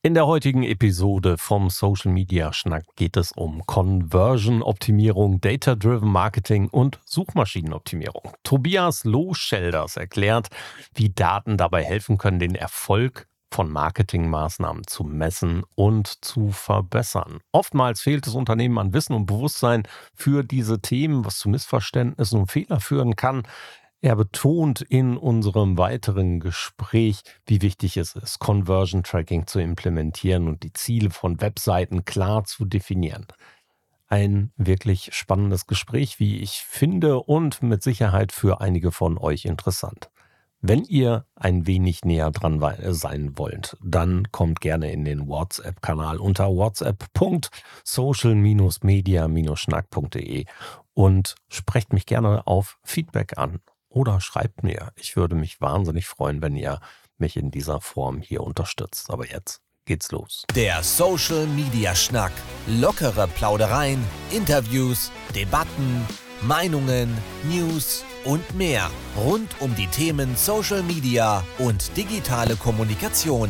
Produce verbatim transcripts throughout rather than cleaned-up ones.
In der heutigen Episode vom Social Media Schnack geht es um Conversion-Optimierung, Data-Driven Marketing und Suchmaschinenoptimierung. Tobias Loschelders erklärt, wie Daten dabei helfen können, den Erfolg von Marketingmaßnahmen zu messen und zu verbessern. Oftmals fehlt es Unternehmen an Wissen und Bewusstsein für diese Themen, was zu Missverständnissen und Fehlern führen kann. Er betont in unserem weiteren Gespräch, wie wichtig es ist, Conversion Tracking zu implementieren und die Ziele von Webseiten klar zu definieren. Ein wirklich spannendes Gespräch, wie ich finde, und mit Sicherheit für einige von euch interessant. Wenn ihr ein wenig näher dran sein wollt, dann kommt gerne in den WhatsApp-Kanal unter whatsapp punkt social media schnack punkt de und sprecht mich gerne auf Feedback an. Oder schreibt mir. Ich würde mich wahnsinnig freuen, wenn ihr mich in dieser Form hier unterstützt. Aber jetzt geht's los. Der Social Media Schnack. Lockere Plaudereien, Interviews, Debatten, Meinungen, News und mehr. Rund um die Themen Social Media und digitale Kommunikation.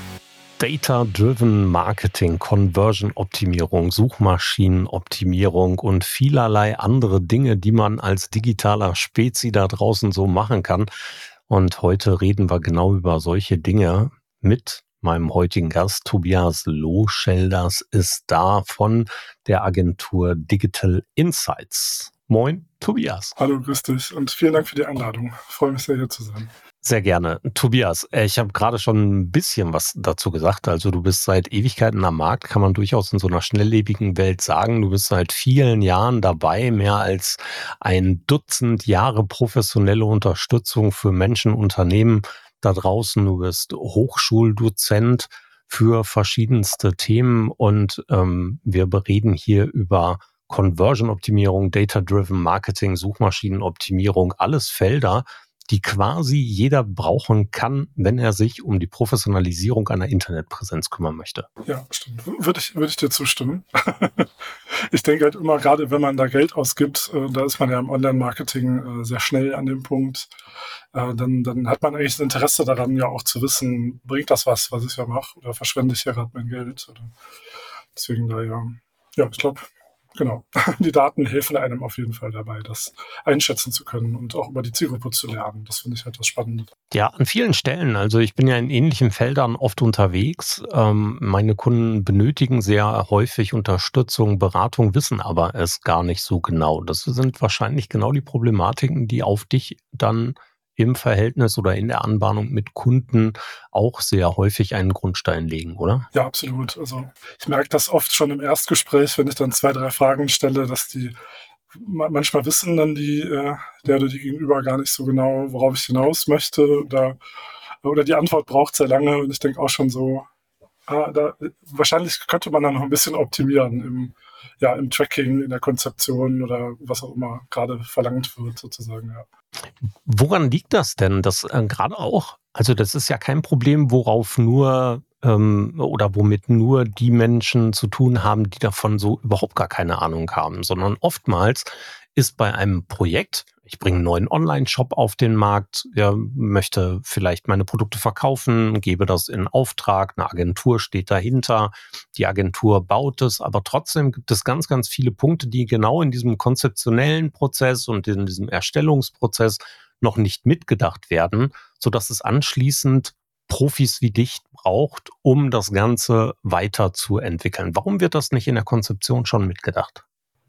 Data-Driven Marketing, Conversion-Optimierung, Suchmaschinenoptimierung und vielerlei andere Dinge, die man als digitaler Spezi da draußen so machen kann. Und heute reden wir genau über solche Dinge mit meinem heutigen Gast. Tobias Loschelders ist da von der Agentur Digital Insights. Moin, Tobias. Hallo, grüß dich und vielen Dank für die Einladung. Ich freue mich sehr, hier zu sein. Sehr gerne. Tobias, ich habe gerade schon ein bisschen was dazu gesagt. Also du bist seit Ewigkeiten am Markt, kann man durchaus in so einer schnelllebigen Welt sagen. Du bist seit vielen Jahren dabei, mehr als ein Dutzend Jahre professionelle Unterstützung für Menschen, Unternehmen da draußen. Du bist Hochschuldozent für verschiedenste Themen und ähm, wir bereden hier über Conversion-Optimierung, Data-Driven Marketing, Suchmaschinenoptimierung, alles Felder, die quasi jeder brauchen kann, wenn er sich um die Professionalisierung einer Internetpräsenz kümmern möchte. Ja, stimmt. Würde ich, würde ich dir zustimmen. Ich denke halt immer, gerade wenn man da Geld ausgibt, äh, da ist man ja im Online-Marketing äh, sehr schnell an dem Punkt, äh, dann, dann hat man eigentlich das Interesse daran, ja auch zu wissen, bringt das was, was ich ja mache, oder verschwende ich hier gerade mein Geld? Oder deswegen da ja, ja, ich glaube, genau. Die Daten helfen einem auf jeden Fall dabei, das einschätzen zu können und auch über die Zielgruppe zu lernen. Das finde ich halt das Spannende. Ja, an vielen Stellen. Also ich bin ja in ähnlichen Feldern oft unterwegs. Ähm, meine Kunden benötigen sehr häufig Unterstützung, Beratung, wissen aber es gar nicht so genau. Das sind wahrscheinlich genau die Problematiken, die auf dich dann im Verhältnis oder in der Anbahnung mit Kunden auch sehr häufig einen Grundstein legen, oder? Ja, absolut. Also ich merke das oft schon im Erstgespräch, wenn ich dann zwei, drei Fragen stelle, dass die manchmal wissen dann die, äh, der oder die Gegenüber gar nicht so genau, worauf ich hinaus möchte, oder, oder die Antwort braucht sehr lange und ich denke auch schon so, ah, da, wahrscheinlich könnte man da noch ein bisschen optimieren im, ja, im Tracking, in der Konzeption oder was auch immer gerade verlangt wird, sozusagen, ja. Woran liegt das denn? Das äh, gerade auch, also das ist ja kein Problem, worauf nur ähm, oder womit nur die Menschen zu tun haben, die davon so überhaupt gar keine Ahnung haben, sondern oftmals ist bei einem Projekt, ich bringe einen neuen Online-Shop auf den Markt, ja, möchte vielleicht meine Produkte verkaufen, gebe das in Auftrag, eine Agentur steht dahinter, die Agentur baut es, aber trotzdem gibt es ganz, ganz viele Punkte, die genau in diesem konzeptionellen Prozess und in diesem Erstellungsprozess noch nicht mitgedacht werden, sodass es anschließend Profis wie dich braucht, um das Ganze weiterzuentwickeln. Warum wird das nicht in der Konzeption schon mitgedacht?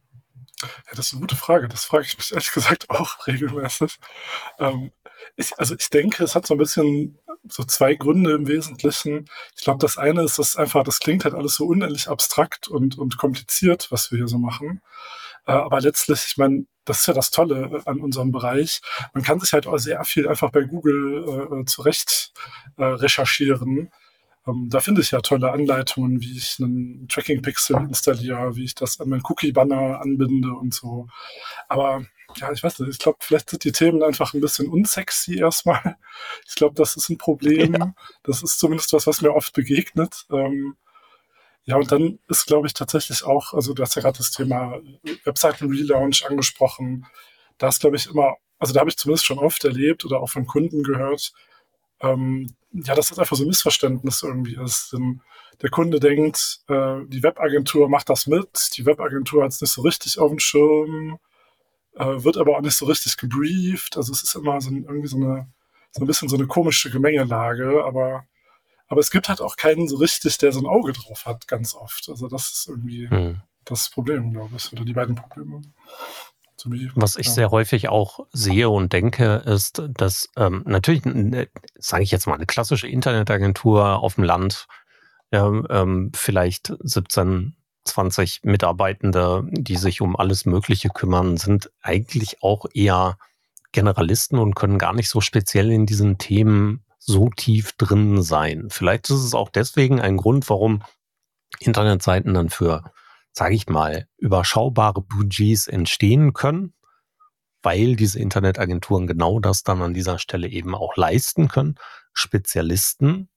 Ja, das ist eine gute Frage. Das frage ich mich ehrlich gesagt auch regelmäßig. Ähm, ich, also ich denke, es hat so ein bisschen so zwei Gründe im Wesentlichen. Ich glaube, das eine ist, dass einfach, das klingt halt alles so unendlich abstrakt und, und kompliziert, was wir hier so machen. Äh, aber letztlich, ich meine, das ist ja das Tolle an unserem Bereich. Man kann sich halt auch sehr viel einfach bei Google äh, zurecht äh, recherchieren. Ähm, da finde ich ja tolle Anleitungen, wie ich einen Tracking-Pixel installiere, wie ich das an meinen Cookie-Banner anbinde und so. Aber ja, ich weiß nicht, ich glaube, vielleicht sind die Themen einfach ein bisschen unsexy erstmal. Ich glaube, das ist ein Problem. Ja. Das ist zumindest was, was mir oft begegnet. Ähm, ja, und dann ist, glaube ich, tatsächlich auch, also du hast ja gerade das Thema Webseiten-Relaunch angesprochen. Da ist, glaube ich, immer, also da habe ich zumindest schon oft erlebt oder auch von Kunden gehört, ähm, ja, dass das einfach so ein Missverständnis irgendwie ist. Denn der Kunde denkt, äh, die Webagentur macht das mit, die Webagentur hat es nicht so richtig auf dem Schirm, äh, wird aber auch nicht so richtig gebrieft. Also es ist immer so ein, irgendwie so eine, so ein bisschen so eine komische Gemengelage, aber, aber es gibt halt auch keinen so richtig, der so ein Auge drauf hat, ganz oft. Also das ist irgendwie hm. das Problem, glaube ich, oder die beiden Probleme. So wie, Was ich ja. sehr häufig auch sehe und denke, ist, dass ähm, natürlich, sage ich jetzt mal, eine klassische Internetagentur auf dem Land, ja, ähm, vielleicht siebzehn, zwanzig Mitarbeitende, die sich um alles Mögliche kümmern, sind eigentlich auch eher Generalisten und können gar nicht so speziell in diesen Themen so tief drin sein. Vielleicht ist es auch deswegen ein Grund, warum Internetseiten dann für, sage ich mal, überschaubare Budgets entstehen können, weil diese Internetagenturen genau das dann an dieser Stelle eben auch leisten können. Spezialisten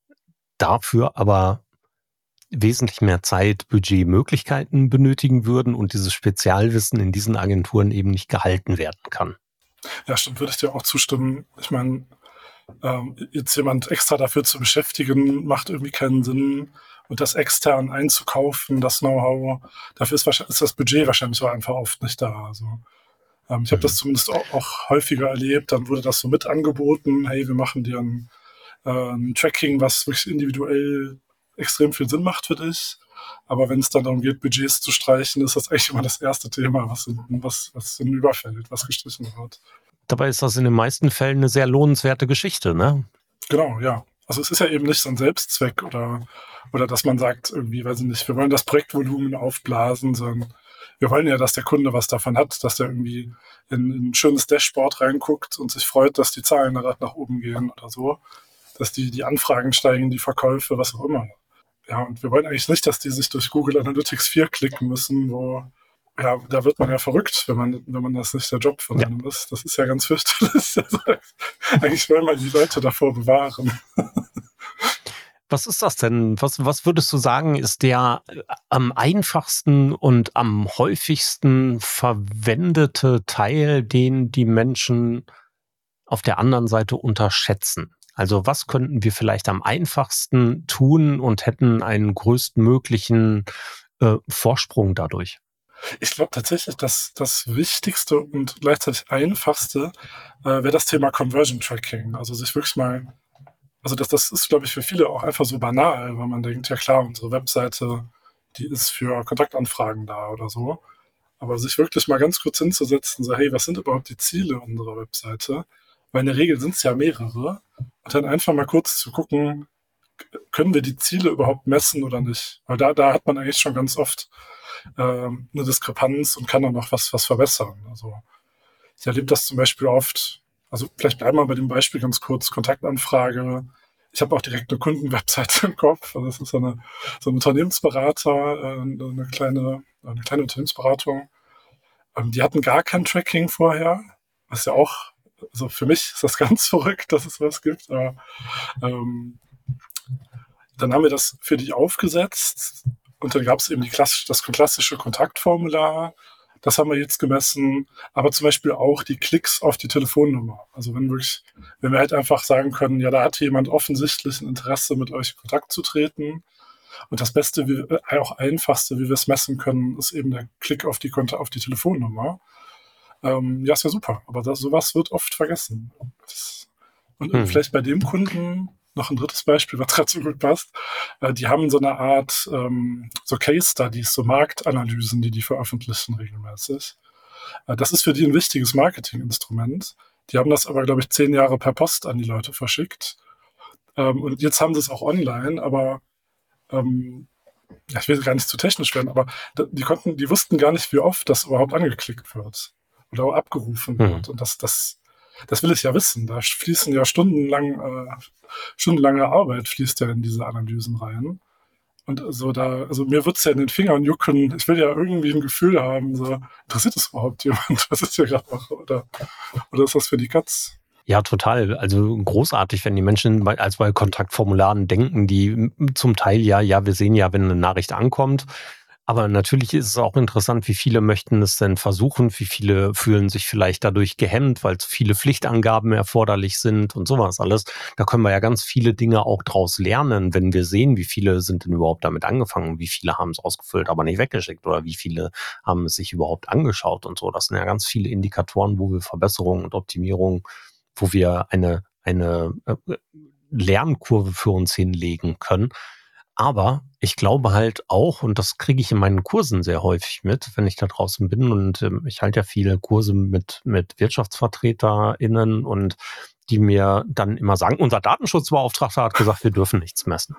dafür aber wesentlich mehr Zeit, Budget, Möglichkeiten benötigen würden und dieses Spezialwissen in diesen Agenturen eben nicht gehalten werden kann. Ja, stimmt, würde ich dir auch zustimmen. Ich meine, ähm, jetzt jemand extra dafür zu beschäftigen, macht irgendwie keinen Sinn. Und das extern einzukaufen, das Know-how, dafür ist, ist das Budget wahrscheinlich auch einfach oft nicht da. Also, ähm, ich habe mhm. das zumindest auch, auch häufiger erlebt. Dann wurde das so mit angeboten, hey, wir machen dir ein, äh, ein Tracking, was wirklich individuell extrem viel Sinn macht für dich. Aber wenn es dann darum geht, Budgets zu streichen, ist das eigentlich immer das erste Thema, was, in, was, was in überfällt, was gestrichen wird. Dabei ist das in den meisten Fällen eine sehr lohnenswerte Geschichte, ne? Genau, ja. Also es ist ja eben nicht so ein Selbstzweck oder, oder dass man sagt, irgendwie, weiß ich nicht, wir wollen das Projektvolumen aufblasen, sondern wir wollen ja, dass der Kunde was davon hat, dass der irgendwie in, in ein schönes Dashboard reinguckt und sich freut, dass die Zahlen nach oben gehen oder so, dass die, die Anfragen steigen, die Verkäufe, was auch immer. Ja, und wir wollen eigentlich nicht, dass die sich durch Google Analytics vier klicken müssen, wo, ja, da wird man ja verrückt, wenn man, wenn man das nicht der Job von einem ja. ist. Das ist ja ganz fürchterlich. Also, eigentlich wollen wir die Leute davor bewahren. Was ist das denn? Was, was würdest du sagen, ist der am einfachsten und am häufigsten verwendete Teil, den die Menschen auf der anderen Seite unterschätzen? Also was könnten wir vielleicht am einfachsten tun und hätten einen größtmöglichen äh, Vorsprung dadurch? Ich glaube tatsächlich, dass das Wichtigste und gleichzeitig Einfachste äh, wäre das Thema Conversion Tracking. Also sich wirklich mal, also das, das ist, glaube ich, für viele auch einfach so banal, weil man denkt, ja klar, unsere Webseite, die ist für Kontaktanfragen da oder so. Aber sich wirklich mal ganz kurz hinzusetzen, so hey, was sind überhaupt die Ziele unserer Webseite? Weil in der Regel sind es ja mehrere. Und dann einfach mal kurz zu gucken, können wir die Ziele überhaupt messen oder nicht? Weil da, da hat man eigentlich schon ganz oft äh, eine Diskrepanz und kann dann noch was, was verbessern. Also ich erlebe das zum Beispiel oft, also vielleicht bleiben wir bei dem Beispiel ganz kurz, Kontaktanfrage. Ich habe auch direkt eine Kundenwebseite im Kopf. Also das ist so, eine, so ein Unternehmensberater, äh, eine kleine, eine kleine Unternehmensberatung. Ähm, die hatten gar kein Tracking vorher, was ja auch, also für mich ist das ganz verrückt, dass es was gibt, aber ähm, dann haben wir das für die aufgesetzt und dann gab es eben die klassisch, das klassische Kontaktformular, das haben wir jetzt gemessen, aber zum Beispiel auch die Klicks auf die Telefonnummer. Also wenn wirklich, wenn wir halt einfach sagen können, ja, da hat jemand offensichtlich ein Interesse, mit euch in Kontakt zu treten. Und das Beste, wie, auch einfachste, wie wir es messen können, ist eben der Klick auf die, auf die Telefonnummer. Ähm, ja, ist ja super, aber das, sowas wird oft vergessen. Das, und hm. vielleicht bei dem Kunden noch ein drittes Beispiel, was gerade so gut passt. Äh, die haben so eine Art ähm, so Case Studies, so Marktanalysen, die die veröffentlichen regelmäßig. Äh, das ist für die ein wichtiges Marketinginstrument. Die haben das aber, glaube ich, zehn Jahre per Post an die Leute verschickt. Ähm, und jetzt haben sie es auch online, aber ähm, ja, ich will gar nicht zu technisch werden, aber die konnten, die wussten gar nicht, wie oft das überhaupt angeklickt wird oder auch abgerufen wird. Mhm. Und das, das, das will ich ja wissen. Da fließen ja stundenlang, äh, stundenlange Arbeit fließt ja in diese Analysen rein. Und so da, also mir wird's ja in den Fingern jucken. Ich will ja irgendwie ein Gefühl haben, so, interessiert das überhaupt jemand, was ist hier gerade noch? Oder, oder ist das für die Katz? Ja, total. Also großartig, wenn die Menschen als bei Kontaktformularen denken, die zum Teil ja, ja, wir sehen ja, wenn eine Nachricht ankommt, Aber natürlich ist es auch interessant, wie viele möchten es denn versuchen, wie viele fühlen sich vielleicht dadurch gehemmt, weil viele Pflichtangaben erforderlich sind und sowas alles. Da können wir ja ganz viele Dinge auch draus lernen, wenn wir sehen, wie viele sind denn überhaupt damit angefangen, wie viele haben es ausgefüllt, aber nicht weggeschickt oder wie viele haben es sich überhaupt angeschaut und so. Das sind ja ganz viele Indikatoren, wo wir Verbesserungen und Optimierungen, wo wir eine, eine äh, Lernkurve für uns hinlegen können. Aber ich glaube halt auch, und das kriege ich in meinen Kursen sehr häufig mit, wenn ich da draußen bin, und ähm, ich halte ja viele Kurse mit, mit WirtschaftsvertreterInnen, und die mir dann immer sagen, unser Datenschutzbeauftragter hat gesagt, wir dürfen nichts messen.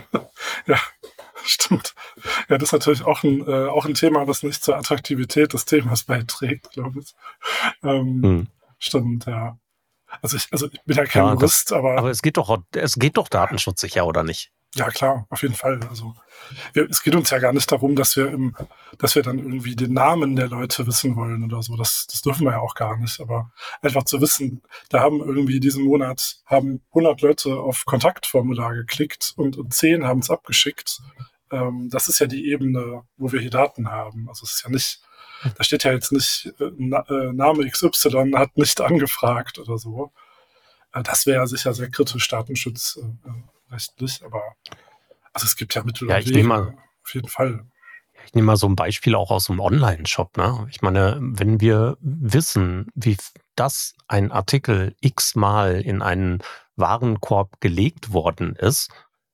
Ja, stimmt. Ja, das ist natürlich auch ein, äh, auch ein Thema, das nicht zur Attraktivität des Themas beiträgt, glaube ich. Ähm, hm. Stimmt, ja. Also ich, also ich bin ja kein ja, Jurist, das, aber... Aber es geht doch, es geht doch datenschutzsicher, oder nicht? Ja, klar, auf jeden Fall. Also wir, es geht uns ja gar nicht darum, dass wir im, dass wir dann irgendwie den Namen der Leute wissen wollen oder so. Das, das dürfen wir ja auch gar nicht. Aber einfach zu wissen, da haben irgendwie diesen Monat haben hundert Leute auf Kontaktformular geklickt und, und zehn haben es abgeschickt. Ähm, das ist ja die Ebene, wo wir hier Daten haben. Also es ist ja nicht, da steht ja jetzt nicht äh, Na, äh, Name X Y hat nicht angefragt oder so. Äh, das wäre ja sicher sehr kritisch Datenschutz. Äh, rechtlich, aber also es gibt ja Mittel ja, und Wege, mal, auf jeden Fall. Ich nehme mal so ein Beispiel auch aus dem Online-Shop. Ne? Ich meine, wenn wir wissen, wie das ein Artikel x-mal in einen Warenkorb gelegt worden ist,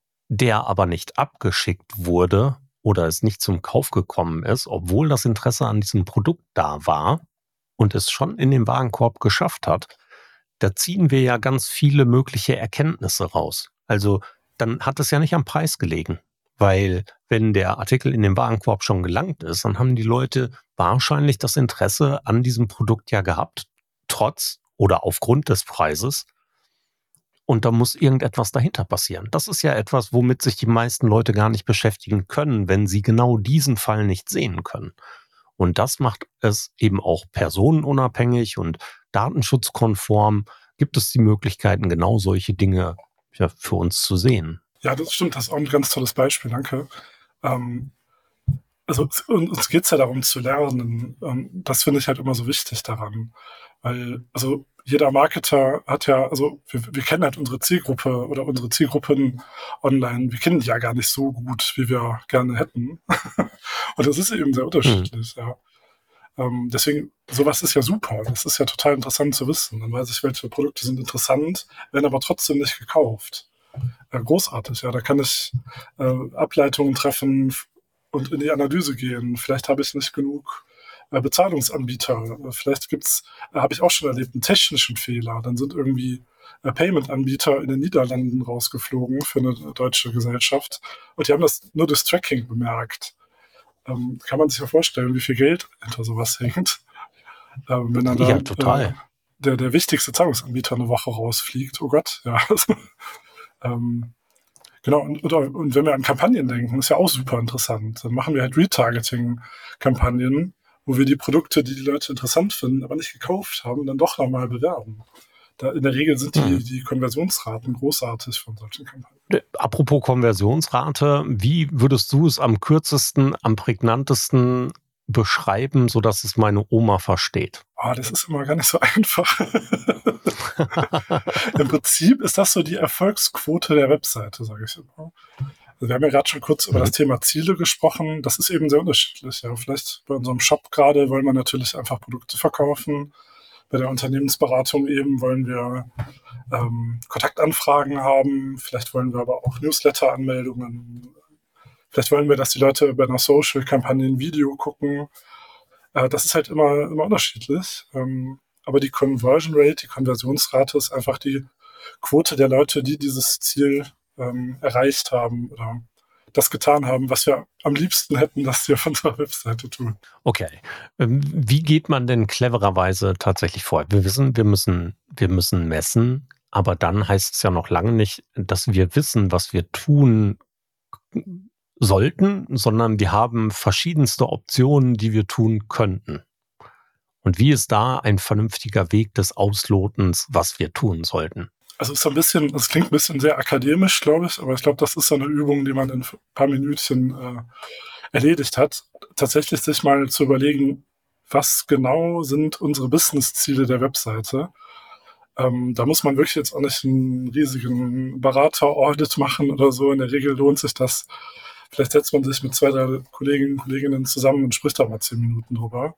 der aber nicht abgeschickt wurde oder es nicht zum Kauf gekommen ist, obwohl das Interesse an diesem Produkt da war und es schon in den Warenkorb geschafft hat, da ziehen wir ja ganz viele mögliche Erkenntnisse raus. Also dann hat es ja nicht am Preis gelegen, weil wenn der Artikel in den Warenkorb schon gelangt ist, dann haben die Leute wahrscheinlich das Interesse an diesem Produkt ja gehabt, trotz oder aufgrund des Preises. Und da muss irgendetwas dahinter passieren. Das ist ja etwas, womit sich die meisten Leute gar nicht beschäftigen können, wenn sie genau diesen Fall nicht sehen können. Und das macht es eben auch personenunabhängig und datenschutzkonform. Gibt es die Möglichkeiten, genau solche Dinge ja, für uns zu sehen? Ja, das stimmt. Das ist auch ein ganz tolles Beispiel. Danke. Ähm, also uns geht es ja darum zu lernen. Ähm, das finde ich halt immer so wichtig daran. Weil, also jeder Marketer hat ja, also wir, wir kennen halt unsere Zielgruppe oder unsere Zielgruppen online. Wir kennen die ja gar nicht so gut, wie wir gerne hätten. Und das ist eben sehr unterschiedlich, mhm. ja. Ähm, deswegen, sowas ist ja super. Das ist ja total interessant zu wissen. Dann weiß ich, welche Produkte sind interessant, werden aber trotzdem nicht gekauft. Äh, großartig, ja. Da kann ich äh, Ableitungen treffen und in die Analyse gehen. Vielleicht habe ich nicht genug äh, Bezahlungsanbieter. Vielleicht gibt's, äh, habe ich auch schon erlebt, einen technischen Fehler. Dann sind irgendwie äh, Payment-Anbieter in den Niederlanden rausgeflogen für eine deutsche Gesellschaft. Und die haben das nur das Tracking bemerkt. Ähm, kann man sich ja vorstellen, wie viel Geld hinter sowas hängt. Ähm, wenn dann ja, da, total. Äh, der, der wichtigste Zahlungsanbieter eine Woche rausfliegt. Oh Gott, ja. ähm, genau, und, und, und wenn wir an Kampagnen denken, ist ja auch super interessant. Dann machen wir halt Retargeting-Kampagnen, wo wir die Produkte, die die Leute interessant finden, aber nicht gekauft haben, dann doch nochmal bewerben. Da in der Regel sind die, hm. die Konversionsraten großartig von solchen Kampagnen. Apropos Konversionsrate, wie würdest du es am kürzesten, am prägnantesten beschreiben, sodass es meine Oma versteht? Ah, das ist immer gar nicht so einfach. Im Prinzip ist das so die Erfolgsquote der Webseite, sage ich immer. Also wir haben ja gerade schon kurz über das Thema Ziele gesprochen. Das ist eben sehr unterschiedlich. Ja, vielleicht bei unserem Shop gerade wollen wir natürlich einfach Produkte verkaufen. Bei der Unternehmensberatung eben wollen wir ähm, Kontaktanfragen haben. Vielleicht wollen wir aber auch Newsletter-Anmeldungen. Vielleicht wollen wir, dass die Leute bei einer Social-Kampagne ein Video gucken. Äh, das ist halt immer, immer unterschiedlich. Ähm, aber die Conversion Rate, die Konversionsrate ist einfach die Quote der Leute, die dieses Ziel ähm, erreicht haben oder das getan haben, was wir am liebsten hätten, dass sie auf unserer Webseite tun. Okay. Wie geht man denn clevererweise tatsächlich vor? Wir wissen, wir müssen, wir müssen messen, aber dann heißt es ja noch lange nicht, dass wir wissen, was wir tun sollten, sondern wir haben verschiedenste Optionen, die wir tun könnten. Und wie ist da ein vernünftiger Weg des Auslotens, was wir tun sollten? Also es ist so ein bisschen, es klingt ein bisschen sehr akademisch, glaube ich, aber ich glaube, das ist so eine Übung, die man in ein paar Minütchen äh, erledigt hat, tatsächlich sich mal zu überlegen, was genau sind unsere Business-Ziele der Webseite. Ähm, da muss man wirklich jetzt auch nicht einen riesigen Berater-Audit machen oder so. In der Regel lohnt sich das. Vielleicht setzt man sich mit zwei, drei Kolleginnen und Kolleginnen zusammen und spricht da mal zehn Minuten drüber.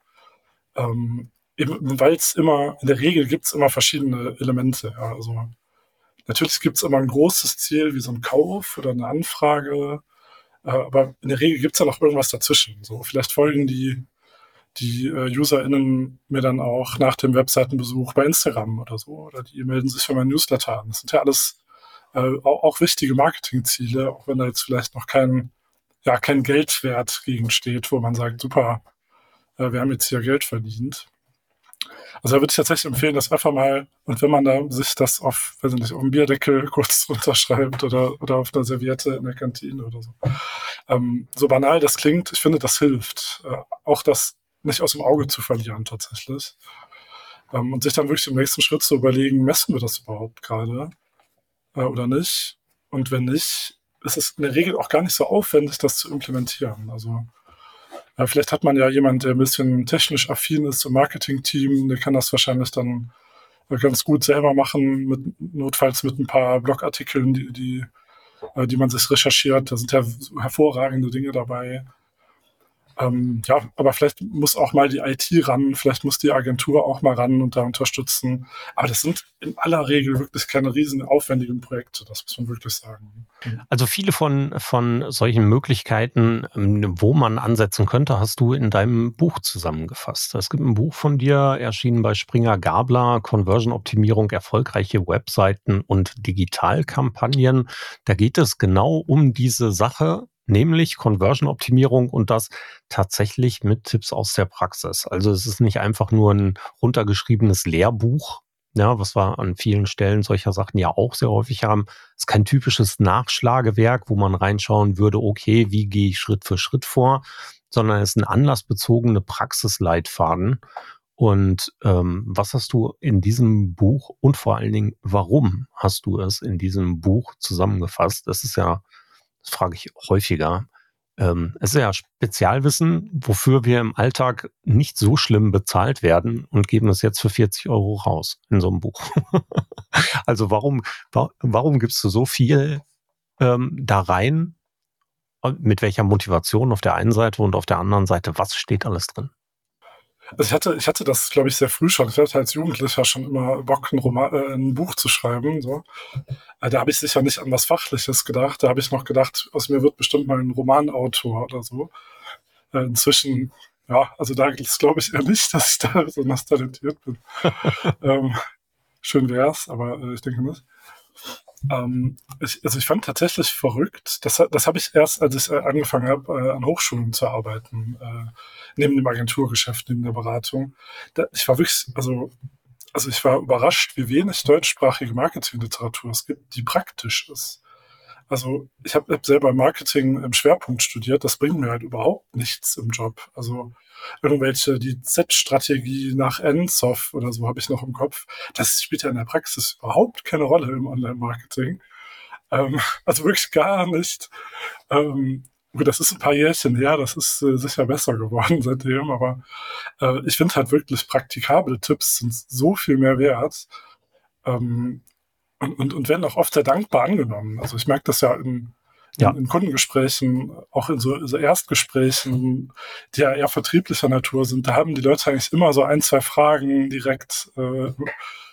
Ähm, eben, weil es immer, in der Regel gibt es immer verschiedene Elemente. Ja. Also natürlich gibt es immer ein großes Ziel, wie so ein Kauf oder eine Anfrage. Äh, aber in der Regel gibt es ja noch irgendwas dazwischen. So, vielleicht folgen die die äh, UserInnen mir dann auch nach dem Webseitenbesuch bei Instagram oder so, oder die melden sich für mein Newsletter an. Das sind ja alles äh, auch, auch wichtige Marketingziele, auch wenn da jetzt vielleicht noch kein, ja, kein Geldwert gegensteht, wo man sagt, super, äh, wir haben jetzt hier Geld verdient. Also da würde ich tatsächlich empfehlen, das einfach mal, und wenn man da sich das auf, weiß ich nicht, auf dem Bierdeckel kurz runterschreibt oder, oder auf einer Serviette in der Kantine oder so. Ähm, so banal das klingt, ich finde, das hilft. Äh, auch das nicht aus dem Auge zu verlieren tatsächlich. Ähm, und sich dann wirklich im nächsten Schritt zu überlegen, messen wir das überhaupt gerade äh, oder nicht? Und wenn nicht, ist es in der Regel auch gar nicht so aufwendig, das zu implementieren. Also äh, vielleicht hat man ja jemand, der ein bisschen technisch affin ist im Marketing-Team, der kann das wahrscheinlich dann äh, ganz gut selber machen, mit, notfalls mit ein paar Blogartikeln, die, die, äh, die man sich recherchiert. Da sind ja hervorragende Dinge dabei. Ähm, ja, aber vielleicht muss auch mal die I T ran, vielleicht muss die Agentur auch mal ran und da unterstützen. Aber das sind in aller Regel wirklich keine riesen aufwendigen Projekte, das muss man wirklich sagen. Also viele von, von solchen Möglichkeiten, wo man ansetzen könnte, hast du in deinem Buch zusammengefasst. Es gibt ein Buch von dir, erschienen bei Springer Gabler, Conversion-Optimierung, erfolgreiche Webseiten und Digitalkampagnen. Da geht es genau um diese Sache, nämlich Conversion-Optimierung und das tatsächlich mit Tipps aus der Praxis. Also es ist nicht einfach nur ein runtergeschriebenes Lehrbuch, ja, was wir an vielen Stellen solcher Sachen ja auch sehr häufig haben. Es ist kein typisches Nachschlagewerk, wo man reinschauen würde, okay, wie gehe ich Schritt für Schritt vor, sondern es ist ein anlassbezogene Praxisleitfaden. Und ähm, was hast du in diesem Buch und vor allen Dingen, warum hast du es in diesem Buch zusammengefasst? Das ist ja, das frage ich häufiger. Ähm, es ist ja Spezialwissen, wofür wir im Alltag nicht so schlimm bezahlt werden und geben es jetzt für vierzig Euro raus in so einem Buch. Also warum, wa- warum gibst du so viel ähm, da rein? Und mit welcher Motivation auf der einen Seite und auf der anderen Seite, was steht alles drin? Also ich hatte, ich hatte das, glaube ich, sehr früh schon. Ich hatte als Jugendlicher schon immer Bock, ein, Roman, äh, ein Buch zu schreiben. So. Äh, da habe ich sicher nicht an was Fachliches gedacht. Da habe ich noch gedacht, aus mir wird bestimmt mal ein Romanautor oder so. Äh, inzwischen, ja, also da glaube ich eher nicht, dass ich da besonders talentiert bin. ähm, schön wär's, aber äh, ich denke nicht. Ähm, ich, also ich fand tatsächlich verrückt, das, das habe ich erst, als ich äh, angefangen habe, äh, an Hochschulen zu arbeiten, äh, neben dem Agenturgeschäft, neben der Beratung. Da, ich war wirklich, also, also ich war überrascht, wie wenig deutschsprachige Marketingliteratur es gibt, die praktisch ist. Also ich habe hab selber Marketing im Schwerpunkt studiert, das bringt mir halt überhaupt nichts im Job. Also irgendwelche, die Z-Strategie nach Ensoff oder so habe ich noch im Kopf. Das spielt ja in der Praxis überhaupt keine Rolle im Online-Marketing. Ähm, also wirklich gar nicht. Ähm, gut, das ist ein paar Jährchen her, das ist äh, sicher besser geworden seitdem, aber äh, ich finde halt wirklich praktikable Tipps sind so viel mehr wert. Ähm, und, und, und werden auch oft sehr dankbar angenommen. Also ich merke das ja in, Ja. in, in Kundengesprächen, auch in so, so Erstgesprächen, die ja eher vertrieblicher Natur sind. Da haben die Leute eigentlich immer so ein, zwei Fragen direkt, äh, äh,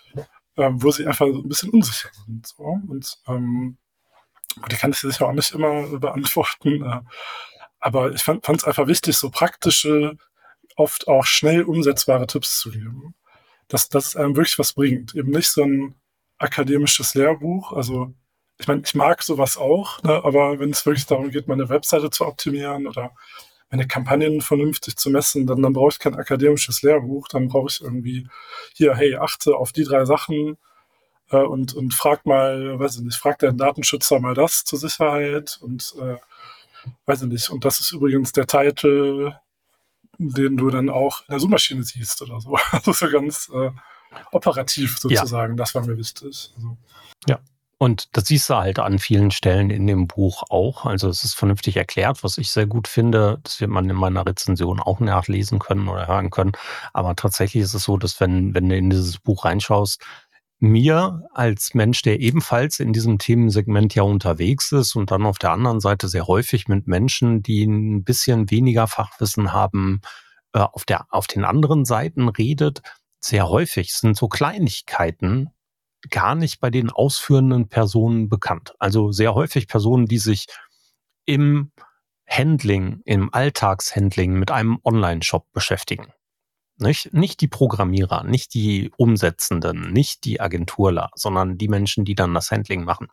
wo sie einfach so ein bisschen unsicher sind. So. Und ähm, die kann ich sicher auch nicht immer beantworten. Äh, aber ich fand es einfach wichtig, so praktische, oft auch schnell umsetzbare Tipps zu geben. Dass das einem wirklich was bringt. Eben nicht so ein akademisches Lehrbuch. Also ich meine, ich mag sowas auch, ne, aber wenn es wirklich darum geht, meine Webseite zu optimieren oder meine Kampagnen vernünftig zu messen, dann, dann brauche ich kein akademisches Lehrbuch, dann brauche ich irgendwie hier, hey, achte auf die drei Sachen äh, und, und frag mal, weiß ich nicht, frag deinen Datenschützer mal das zur Sicherheit und äh, weiß ich nicht, und das ist übrigens der Titel, den du dann auch in der Suchmaschine siehst oder so. Also so ganz äh, operativ sozusagen, ja. Das war mir wichtig. Also. Ja, Und das siehst du halt an vielen Stellen in dem Buch auch. Also es ist vernünftig erklärt, was ich sehr gut finde. Das wird man in meiner Rezension auch nachlesen können oder hören können. Aber tatsächlich ist es so, dass wenn, wenn du in dieses Buch reinschaust, mir als Mensch, der ebenfalls in diesem Themensegment ja unterwegs ist und dann auf der anderen Seite sehr häufig mit Menschen, die ein bisschen weniger Fachwissen haben, äh, auf der, auf den anderen Seiten redet, sehr häufig sind so Kleinigkeiten gar nicht bei den ausführenden Personen bekannt. Also sehr häufig Personen, die sich im Handling, im Alltagshandling mit einem Online-Shop beschäftigen. Nicht, nicht die Programmierer, nicht die Umsetzenden, nicht die Agenturler, sondern die Menschen, die dann das Handling machen,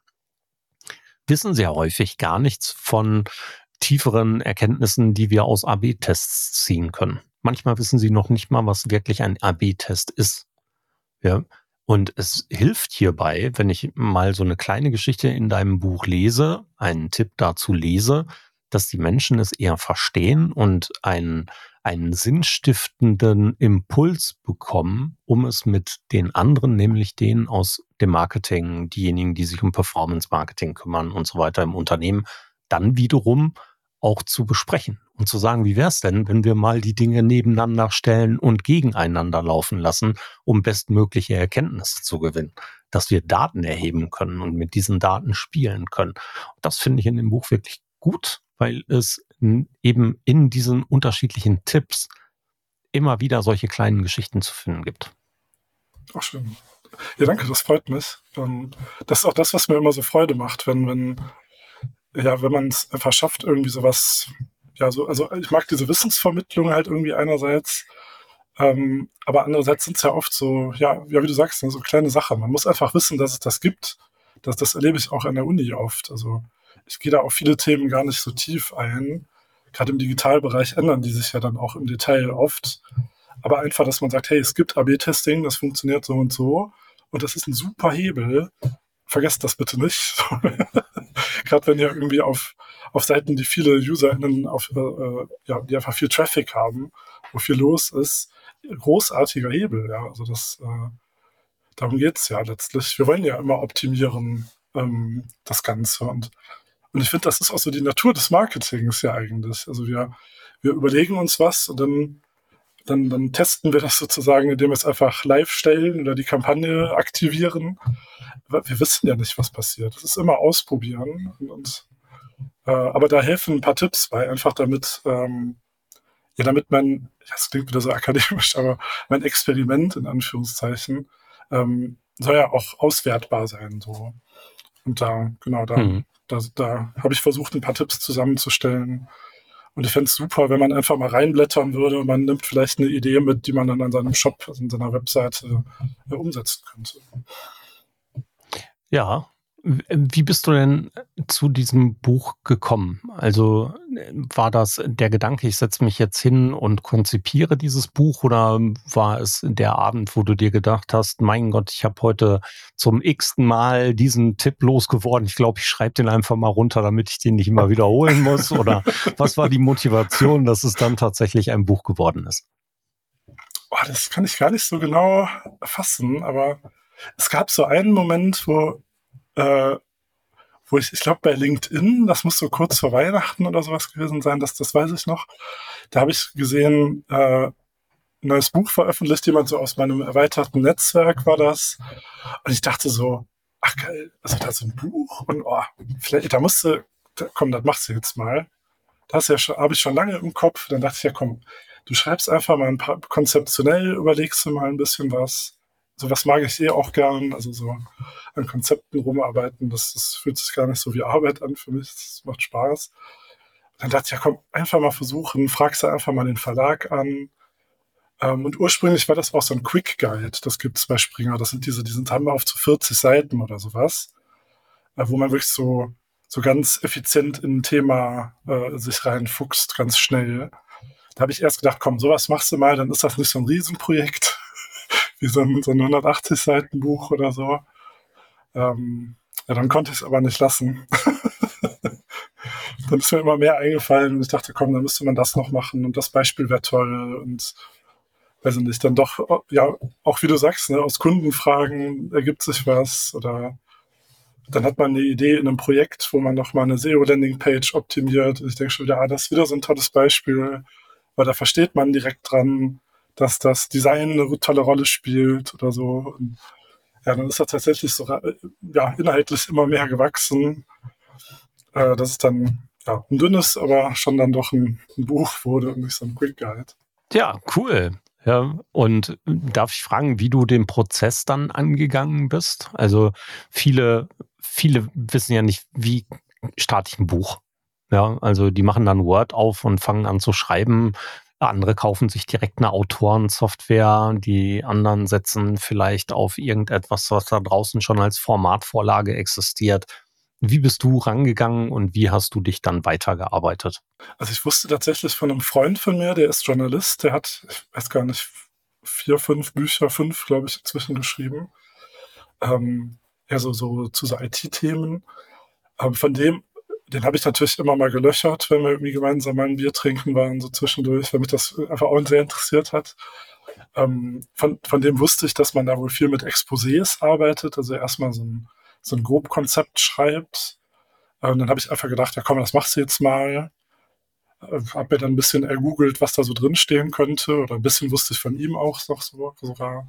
wissen sehr häufig gar nichts von tieferen Erkenntnissen, die wir aus A B Tests ziehen können. Manchmal wissen sie noch nicht mal, was wirklich ein A B Test ist. Ja. Und es hilft hierbei, wenn ich mal so eine kleine Geschichte in deinem Buch lese, einen Tipp dazu lese, dass die Menschen es eher verstehen und einen, einen sinnstiftenden Impuls bekommen, um es mit den anderen, nämlich denen aus dem Marketing, diejenigen, die sich um Performance-Marketing kümmern und so weiter im Unternehmen, dann wiederum auch zu besprechen und zu sagen, wie wäre es denn, wenn wir mal die Dinge nebeneinander stellen und gegeneinander laufen lassen, um bestmögliche Erkenntnisse zu gewinnen, dass wir Daten erheben können und mit diesen Daten spielen können. Und das finde ich in dem Buch wirklich gut, weil es eben in diesen unterschiedlichen Tipps immer wieder solche kleinen Geschichten zu finden gibt. Ach, schön. Ja, danke, das freut mich. Das ist auch das, was mir immer so Freude macht, wenn, wenn Ja, wenn man es einfach schafft, irgendwie sowas, ja, so, also ich mag diese Wissensvermittlung halt irgendwie einerseits, ähm, aber andererseits sind es ja oft so, ja, ja, wie du sagst, so kleine Sachen. Man muss einfach wissen, dass es das gibt. Das, das erlebe ich auch an der Uni oft. Also ich gehe da auf viele Themen gar nicht so tief ein. Gerade im Digitalbereich ändern die sich ja dann auch im Detail oft. Aber einfach, dass man sagt, hey, es gibt A B Testing, das funktioniert so und so. Und das ist ein super Hebel. Vergesst das bitte nicht. Gerade wenn ihr irgendwie auf, auf Seiten, die viele UserInnen, auf, äh, ja, die einfach viel Traffic haben, wo viel los ist, großartiger Hebel. Ja, also das, äh, darum geht's ja letztlich. Wir wollen ja immer optimieren, ähm, das Ganze. Und, und ich finde, das ist auch so die Natur des Marketings ja eigentlich. Also wir, wir überlegen uns was und dann Dann, dann testen wir das sozusagen, indem wir es einfach live stellen oder die Kampagne aktivieren. Wir wissen ja nicht, was passiert. Es ist immer ausprobieren. Und, und, äh, aber da helfen ein paar Tipps bei, einfach damit, ähm, ja, damit mein, das klingt wieder so akademisch, aber mein Experiment in Anführungszeichen ähm, soll ja auch auswertbar sein. So. Und da, genau, da, mhm. da, da habe ich versucht, ein paar Tipps zusammenzustellen. Und ich fände es super, wenn man einfach mal reinblättern würde und man nimmt vielleicht eine Idee mit, die man dann an seinem Shop, also in seiner Webseite äh, umsetzen könnte. Ja, wie bist du denn zu diesem Buch gekommen? Also war das der Gedanke, ich setze mich jetzt hin und konzipiere dieses Buch, oder war es der Abend, wo du dir gedacht hast, mein Gott, ich habe heute zum x-ten Mal diesen Tipp losgeworden, ich glaube, ich schreibe den einfach mal runter, damit ich den nicht immer wiederholen muss? Oder was war die Motivation, dass es dann tatsächlich ein Buch geworden ist? Oh, das kann ich gar nicht so genau fassen, aber es gab so einen Moment, wo Äh, wo ich, ich glaube bei LinkedIn, das muss so kurz vor Weihnachten oder sowas gewesen sein, das, das weiß ich noch, da habe ich gesehen, äh, ein neues Buch veröffentlicht, jemand so aus meinem erweiterten Netzwerk war das, und ich dachte so, ach geil, also da ist so ein Buch und oh, vielleicht, da musste, da, komm, das machst du jetzt mal. Das ja schon, habe ich schon lange im Kopf, dann dachte ich, ja komm, du schreibst einfach mal ein paar, konzeptionell überlegst du mal ein bisschen was. Sowas mag ich eh auch gern, also so an Konzepten rumarbeiten, das, das fühlt sich gar nicht so wie Arbeit an für mich, das macht Spaß. Dann dachte ich, ja komm, einfach mal versuchen, fragst du einfach mal den Verlag an. Ähm, und ursprünglich war das auch so ein Quick Guide, das gibt's bei Springer, das sind diese, die sind, haben wir auf zu vierzig Seiten oder sowas, äh, wo man wirklich so, so ganz effizient in ein Thema äh, sich reinfuchst, ganz schnell. Da habe ich erst gedacht, komm, sowas machst du mal, dann ist das nicht so ein Riesenprojekt, wie so ein, so ein hundertachtzig Seiten Buch oder so. Ähm, ja, dann konnte ich es aber nicht lassen. Dann ist mir immer mehr eingefallen und ich dachte, komm, dann müsste man das noch machen und das Beispiel wäre toll und weiß ich nicht, dann doch, ja, auch wie du sagst, ne, aus Kundenfragen ergibt sich was oder dann hat man eine Idee in einem Projekt, wo man nochmal eine S E O-Landing-Page optimiert. Ich denke schon wieder, ah, das ist wieder so ein tolles Beispiel, weil da versteht man direkt dran, dass das Design eine tolle Rolle spielt oder so. Und ja, dann ist das tatsächlich so ja, inhaltlich immer mehr gewachsen. Äh, das ist dann ja, ein dünnes, aber schon dann doch ein, ein Buch wurde und nicht so ein Quick Guide. Ja, cool. Ja, und darf ich fragen, wie du den Prozess dann angegangen bist? Also viele, viele wissen ja nicht, wie starte ich ein Buch. Ja, also die machen dann Word auf und fangen an zu schreiben. Andere kaufen sich direkt eine Autorensoftware. Die anderen setzen vielleicht auf irgendetwas, was da draußen schon als Formatvorlage existiert. Wie bist du rangegangen und wie hast du dich dann weitergearbeitet? Also ich wusste tatsächlich von einem Freund von mir, der ist Journalist, der hat, ich weiß gar nicht, vier, fünf Bücher, fünf, glaube ich, inzwischen geschrieben. Ähm, ja, so, so zu so I T-Themen. Aber von dem, den habe ich natürlich immer mal gelöchert, wenn wir irgendwie gemeinsam mal ein Bier trinken waren, so zwischendurch, weil mich das einfach auch sehr interessiert hat. Ähm, von, von dem wusste ich, dass man da wohl viel mit Exposés arbeitet, also erstmal so ein so ein Grobkonzept schreibt. Und dann habe ich einfach gedacht, ja komm, das machst du jetzt mal. Habe mir dann ein bisschen ergoogelt, was da so drin stehen könnte. Oder ein bisschen wusste ich von ihm auch noch so, sogar.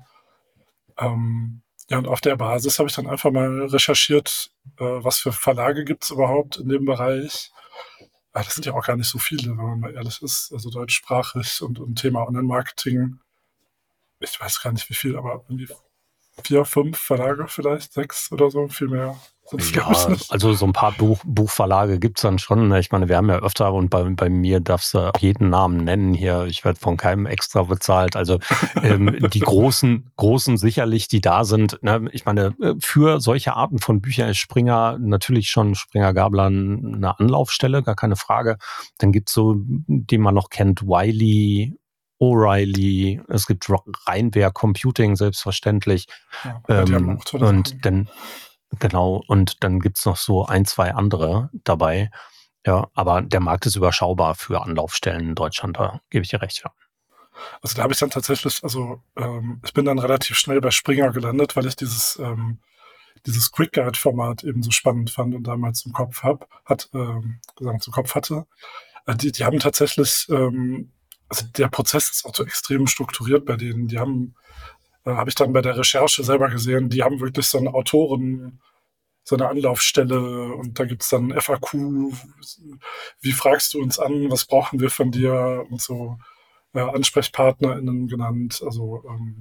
Ähm, ja, und auf der Basis habe ich dann einfach mal recherchiert, äh, was für Verlage gibt es überhaupt in dem Bereich. Ah, das sind ja auch gar nicht so viele, wenn man mal ehrlich ist. Also deutschsprachig und, und Thema Online-Marketing. Ich weiß gar nicht wie viel, aber irgendwie vier, fünf Verlage vielleicht, sechs oder so, viel mehr. Ja, also so ein paar Buch, Buchverlage gibt's dann schon. Ich meine, wir haben ja öfter und bei, bei mir darfst du jeden Namen nennen hier. Ich werde von keinem extra bezahlt. Also ähm, die großen, großen sicherlich, die da sind. Ne? Ich meine, für solche Arten von Büchern ist Springer natürlich schon Springer Gabler eine Anlaufstelle, gar keine Frage. Dann gibt's so, den man noch kennt, Wiley, O'Reilly, es gibt Rheinwerk Computing, selbstverständlich. Ja, ähm, die haben auch tolle und Sachen. dann, genau, und dann gibt's noch so ein, zwei andere dabei. Ja, aber der Markt ist überschaubar für Anlaufstellen in Deutschland, da gebe ich dir recht, ja. Also da habe ich dann tatsächlich, also ähm, ich bin dann relativ schnell bei Springer gelandet, weil ich dieses ähm, dieses Quick Guide Format eben so spannend fand und damals im Kopf hab, hat, ähm, gesagt, im Kopf hatte. Äh, die, die haben tatsächlich ähm, also der Prozess ist auch so extrem strukturiert bei denen. Die haben, äh, habe ich dann bei der Recherche selber gesehen, die haben wirklich so einen Autoren, so eine Anlaufstelle und da gibt's dann F A Q, wie fragst du uns an, was brauchen wir von dir und so äh, AnsprechpartnerInnen genannt. Also ähm,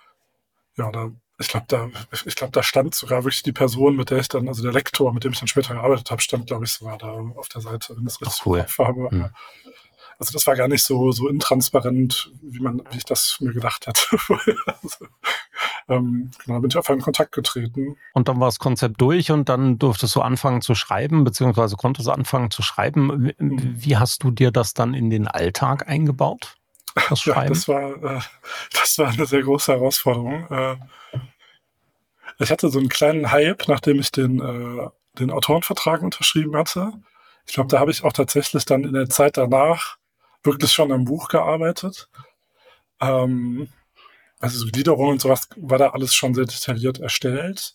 ja, da, ich glaube, da, ich glaube, da stand sogar wirklich die Person, mit der ich dann, also der Lektor, mit dem ich dann später gearbeitet habe, stand, glaube ich, sogar da auf der Seite, wenn ich das richtig cool. im Kopf habe. Hm. Also das war gar nicht so, so intransparent, wie man, wie ich das mir gedacht hätte. also, ähm, genau, da bin ich einfach in Kontakt getreten. Und dann war das Konzept durch und dann durftest du anfangen zu schreiben, beziehungsweise konntest du anfangen zu schreiben. Wie, Mhm. wie hast du dir das dann in den Alltag eingebaut? Das Ja, Schreiben? das war, äh, das war eine sehr große Herausforderung. Äh, ich hatte so einen kleinen Hype, nachdem ich den, äh, den Autorenvertrag unterschrieben hatte. Ich glaube, da habe ich auch tatsächlich dann in der Zeit danach wirklich schon am Buch gearbeitet. Ähm, also so Gliederung und sowas war da alles schon sehr detailliert erstellt.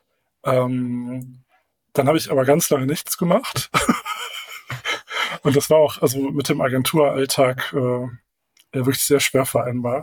Ähm, dann habe ich aber ganz lange nichts gemacht. Und das war auch also mit dem Agenturalltag äh, ja, wirklich sehr schwer vereinbar.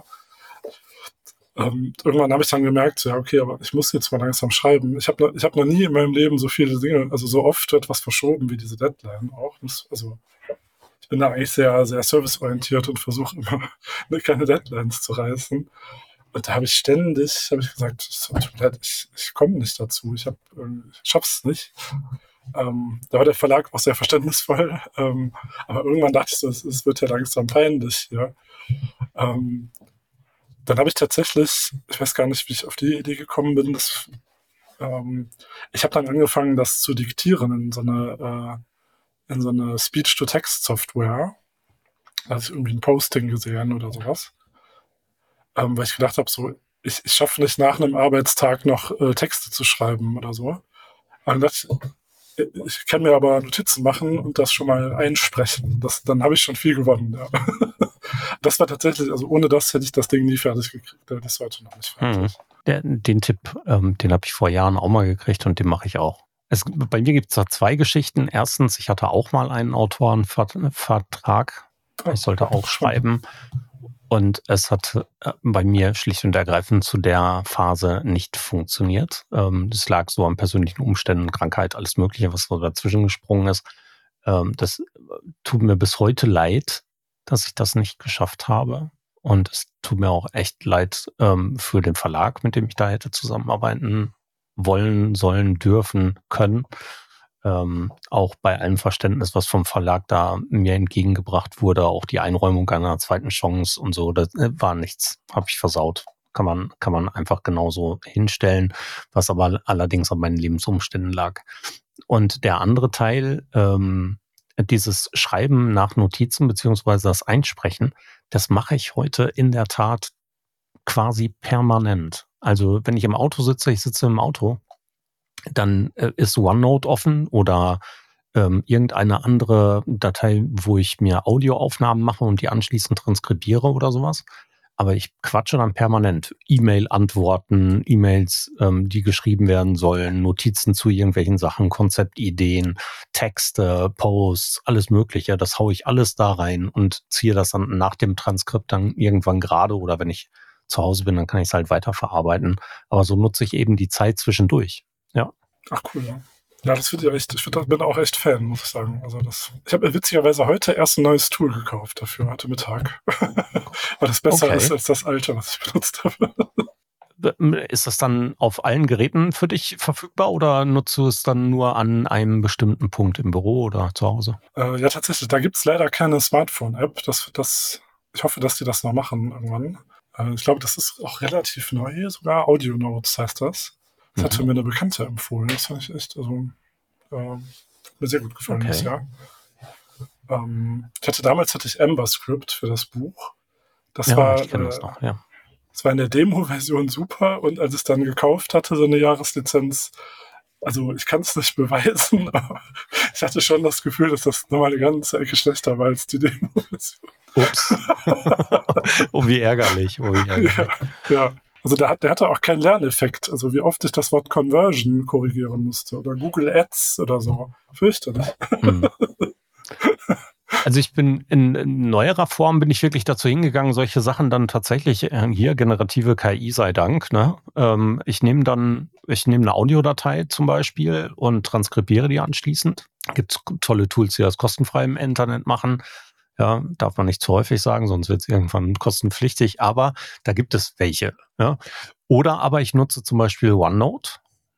Ähm, irgendwann habe ich dann gemerkt, ja okay, aber ich muss jetzt mal langsam schreiben. Ich habe ich hab noch nie in meinem Leben so viele Dinge, also so oft etwas verschoben wie diese Deadline auch. Das, also ich bin da eigentlich sehr, sehr serviceorientiert und versuche immer keine Deadlines zu reißen. Und da habe ich ständig, habe ich gesagt, ich, ich komme nicht dazu, ich, hab, ich schaff's nicht. Ähm, da war der Verlag auch sehr verständnisvoll, ähm, aber irgendwann dachte ich so, es, es wird ja langsam peinlich. Ja. Ähm, dann habe ich tatsächlich, ich weiß gar nicht, wie ich auf die Idee gekommen bin, dass, ähm, ich habe dann angefangen, das zu diktieren in so eine, äh, in so eine Speech-to-Text-Software. Da habe ich irgendwie ein Posting gesehen oder sowas. Ähm, weil ich gedacht habe, so, ich, ich schaffe nicht nach einem Arbeitstag noch äh, Texte zu schreiben oder so. Und das, ich, ich kann mir aber Notizen machen und das schon mal einsprechen. Das, dann habe ich schon viel gewonnen. Ja. Das war tatsächlich, also ohne das hätte ich das Ding nie fertig gekriegt. Das ist heute noch nicht fertig. Hm. Der, den Tipp, ähm, den habe ich vor Jahren auch mal gekriegt und den mache ich auch. Es, bei mir gibt es da zwei Geschichten. Erstens, ich hatte auch mal einen Autorenvertrag. Ich sollte auch schreiben. Und es hat äh, bei mir schlicht und ergreifend zu der Phase nicht funktioniert. Ähm, das lag so an persönlichen Umständen, Krankheit, alles Mögliche, was so dazwischen gesprungen ist. Ähm, das tut mir bis heute leid, dass ich das nicht geschafft habe. Und es tut mir auch echt leid ähm, für den Verlag, mit dem ich da hätte zusammenarbeiten wollen, sollen, dürfen, können. Ähm, auch bei allem Verständnis, was vom Verlag da mir entgegengebracht wurde, auch die Einräumung einer zweiten Chance und so, das äh, war nichts, habe ich versaut. Kann man, kann man einfach genauso hinstellen, was aber allerdings an meinen Lebensumständen lag. Und der andere Teil, ähm, dieses Schreiben nach Notizen beziehungsweise das Einsprechen, das mache ich heute in der Tat quasi permanent. Also wenn ich im Auto sitze, ich sitze im Auto, dann äh, ist OneNote offen oder ähm, irgendeine andere Datei, wo ich mir Audioaufnahmen mache und die anschließend transkribiere oder sowas. Aber ich quatsche dann permanent. E-Mail-Antworten, E-Mails, ähm, die geschrieben werden sollen, Notizen zu irgendwelchen Sachen, Konzeptideen, Texte, Posts, alles Mögliche. Das haue ich alles da rein und ziehe das dann nach dem Transkript dann irgendwann gerade oder wenn ich zu Hause bin, dann kann ich es halt weiterverarbeiten. Aber so nutze ich eben die Zeit zwischendurch. Ja. Ach cool, ja. Ja, das finde ich echt, ich find, bin auch echt Fan, muss ich sagen. Also das, ich habe witzigerweise heute erst ein neues Tool gekauft dafür, heute Mittag. Weil das besser Okay. ist als das alte, was ich benutzt habe. Ist das dann auf allen Geräten für dich verfügbar oder nutzt du es dann nur an einem bestimmten Punkt im Büro oder zu Hause? Äh, ja, tatsächlich, da gibt es leider keine Smartphone-App. Das, das, ich hoffe, dass die das noch machen irgendwann. Äh, ich glaube, das ist auch relativ neu, sogar Audio Notes heißt das. Das hatte Mhm. mir eine Bekannte empfohlen. Das fand ich echt, also äh, hat mir sehr gut gefallen Okay. das Jahr. Ähm, ich hatte damals hatte ich AmberScript für das Buch. Das Ja, war, ich kenne äh, das noch, ja. das war in der Demo-Version super und als ich es dann gekauft hatte, so eine Jahreslizenz, also ich kann es nicht beweisen, aber ich hatte schon das Gefühl, dass das nochmal eine ganze Ecke schlechter war als die Demo-Version. Ups. Oh, wie ärgerlich. Oh, wie ärgerlich. Ja, ja. Also der, hat, der hatte auch keinen Lerneffekt. Also wie oft ich das Wort Conversion korrigieren musste oder Google Ads oder so. Fürchterlich. Hm. Also ich bin in, in neuerer Form bin ich wirklich dazu hingegangen, solche Sachen dann tatsächlich, äh, hier generative K I sei Dank, ne? Ähm, ich nehme dann, ich nehme eine Audiodatei zum Beispiel und transkribiere die anschließend. Gibt es tolle Tools, die das kostenfrei im Internet machen. Ja, darf man nicht zu häufig sagen, sonst wird es irgendwann kostenpflichtig, aber da gibt es welche. Ja? Oder aber ich nutze zum Beispiel OneNote.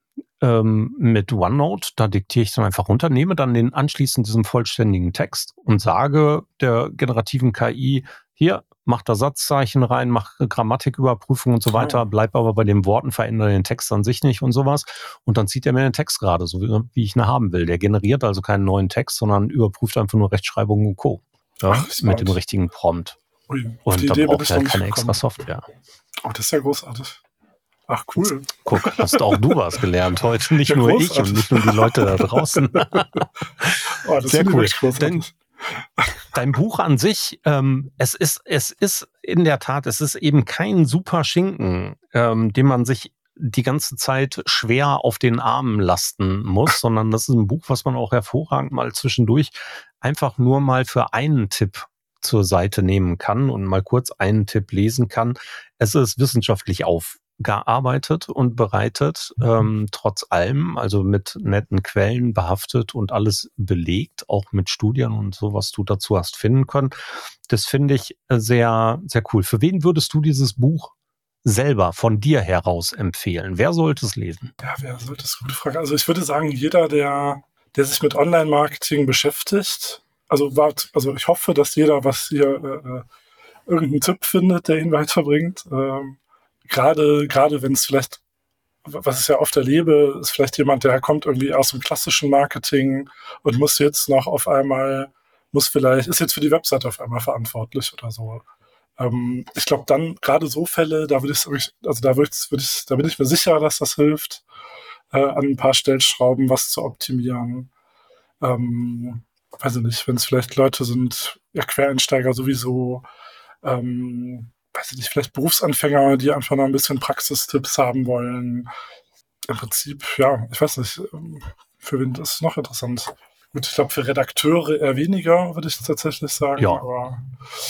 Ähm, mit OneNote, da diktiere ich dann einfach runter, nehme dann den anschließend diesen vollständigen Text und sage der generativen K I, hier, mach da Satzzeichen rein, mach Grammatiküberprüfung und so weiter, bleib aber bei den Worten, verändere den Text an sich nicht und sowas. Und dann zieht er mir den Text gerade, so wie, wie ich ihn haben will. Der generiert also keinen neuen Text, sondern überprüft einfach nur Rechtschreibung und Co. Ja, Ach, mit dem richtigen Prompt. Ui, auf Und die da Idee bin braucht ich er noch halt nicht keine gekommen. extra Software. Oh, das ist ja großartig. Ach, cool. Guck, hast auch du was gelernt heute, nicht Ja, nur großartig. ich und nicht nur die Leute da draußen. Oh, das Sehr finde ich cool. wirklich großartig. Dein, dein Buch an sich, ähm, es ist, es ist in der Tat, es ist eben kein super Schinken, ähm, den man sich die ganze Zeit schwer auf den Armen lasten muss, sondern das ist ein Buch, was man auch hervorragend mal zwischendurch einfach nur mal für einen Tipp zur Seite nehmen kann und mal kurz einen Tipp lesen kann. Es ist wissenschaftlich aufgearbeitet und bereitet, ähm, trotz allem, also mit netten Quellen behaftet und alles belegt, auch mit Studien und so, was du dazu hast finden können. Das finde ich sehr, sehr cool. Für wen würdest du dieses Buch selber von dir heraus empfehlen? Wer sollte es lesen? Ja, wer sollte das? Gute Frage. Also ich würde sagen, jeder, der, der sich mit Online-Marketing beschäftigt, also, wart, also ich hoffe, dass jeder, was hier äh, irgendeinen Tipp findet, der ihn weiterbringt. Ähm, gerade, gerade wenn es vielleicht, was ich ja oft erlebe, ist vielleicht jemand, der kommt irgendwie aus dem klassischen Marketing und muss jetzt noch auf einmal, muss vielleicht, ist jetzt für die Website auf einmal verantwortlich oder so. Ähm, ich glaube, dann gerade so Fälle, da würde ich, also da würde ich, würd ich, da bin ich mir sicher, dass das hilft, äh, an ein paar Stellschrauben was zu optimieren. Ähm, weiß ich nicht, wenn es vielleicht Leute sind, ja, Quereinsteiger sowieso, ähm, weiß ich nicht, vielleicht Berufsanfänger, die einfach noch ein bisschen Praxistipps haben wollen. Im Prinzip, ja, ich weiß nicht, für wen ist es noch interessant? Gut, ich glaube, für Redakteure eher weniger, würde ich tatsächlich sagen. Ja. Aber,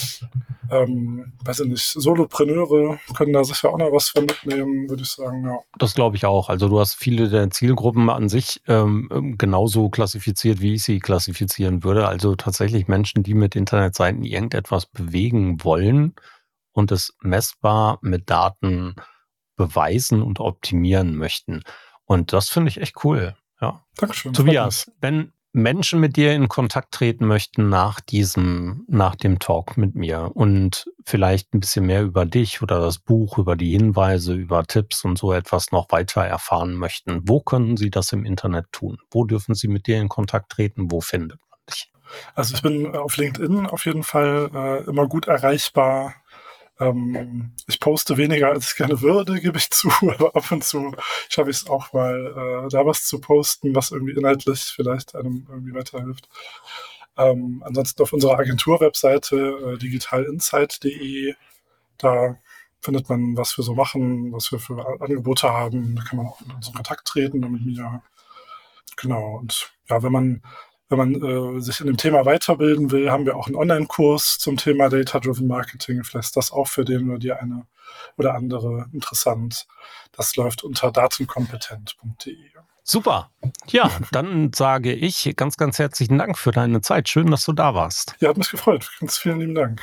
ähm, weiß ich nicht, Solopreneure können da sicher auch noch was von mitnehmen, würde ich sagen, ja. Das glaube ich auch. Also du hast viele der Zielgruppen an sich ähm, genauso klassifiziert, wie ich sie klassifizieren würde. Also tatsächlich Menschen, die mit Internetseiten irgendetwas bewegen wollen und es messbar mit Daten beweisen und optimieren möchten. Und das finde ich echt cool. Ja. Dankeschön. Tobias, wenn Menschen mit dir in Kontakt treten möchten nach diesem, nach dem Talk mit mir und vielleicht ein bisschen mehr über dich oder das Buch, über die Hinweise, über Tipps und so etwas noch weiter erfahren möchten, wo können sie das im Internet tun? Wo dürfen sie mit dir in Kontakt treten? Wo findet man dich? Also ich bin auf LinkedIn auf jeden Fall äh, immer gut erreichbar. Ähm, ich poste weniger, als ich gerne würde, gebe ich zu, aber ab und zu schaffe ich es auch mal, äh, da was zu posten, was irgendwie inhaltlich vielleicht einem irgendwie weiterhilft. Ähm, ansonsten auf unserer Agentur-Webseite äh, digitalinsight punkt de, da findet man, was wir so machen, was wir für Angebote haben. Da kann man auch in unseren Kontakt treten mit mir. Genau, und ja, wenn man Wenn man äh, sich in dem Thema weiterbilden will, haben wir auch einen Online-Kurs zum Thema Data-Driven Marketing. Vielleicht ist das auch für den oder die eine oder andere interessant. Das läuft unter datenkompetent punkt de. Super. Ja, dann sage ich ganz, ganz herzlichen Dank für deine Zeit. Schön, dass du da warst. Ja, hat mich gefreut. Ganz vielen lieben Dank.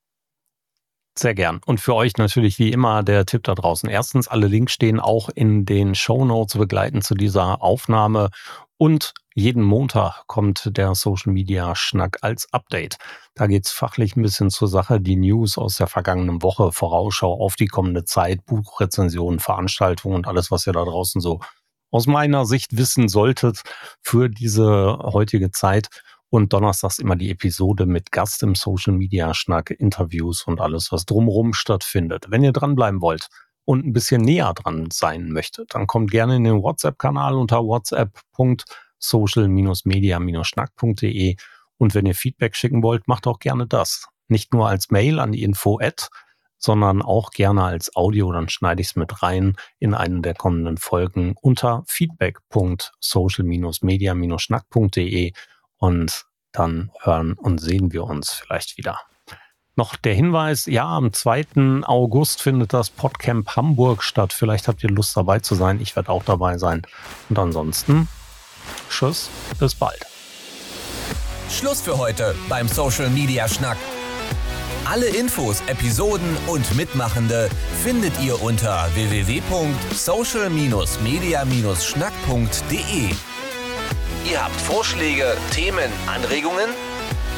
Sehr gern. Und für euch natürlich wie immer der Tipp da draußen. Erstens, alle Links stehen auch in den Shownotes begleitend zu dieser Aufnahme. Und jeden Montag kommt der Social Media Schnack als Update. Da geht's fachlich ein bisschen zur Sache. Die News aus der vergangenen Woche, Vorausschau auf die kommende Zeit, Buchrezensionen, Veranstaltungen und alles, was ihr da draußen so aus meiner Sicht wissen solltet für diese heutige Zeit. Und donnerstags immer die Episode mit Gast im Social Media Schnack, Interviews und alles, was drumherum stattfindet. Wenn ihr dranbleiben wollt und ein bisschen näher dran sein möchtet, dann kommt gerne in den WhatsApp-Kanal unter whatsapp punkt social media schnack punkt de. Und wenn ihr Feedback schicken wollt, macht auch gerne das. Nicht nur als Mail an die Info-Ad, sondern auch gerne als Audio, dann schneide ich es mit rein in eine der kommenden Folgen unter feedback punkt social media schnack punkt de. Und dann hören und sehen wir uns vielleicht wieder. Noch der Hinweis, ja, am zweiten August findet das Podcamp Hamburg statt. Vielleicht habt ihr Lust dabei zu sein. Ich werde auch dabei sein. Und ansonsten, tschüss, bis bald. Schluss für heute beim Social Media Schnack. Alle Infos, Episoden und Mitmachende findet ihr unter w w w punkt social media schnack punkt de. Ihr habt Vorschläge, Themen, Anregungen?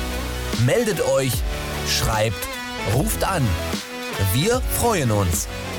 Meldet euch, schreibt, ruft an. Wir freuen uns.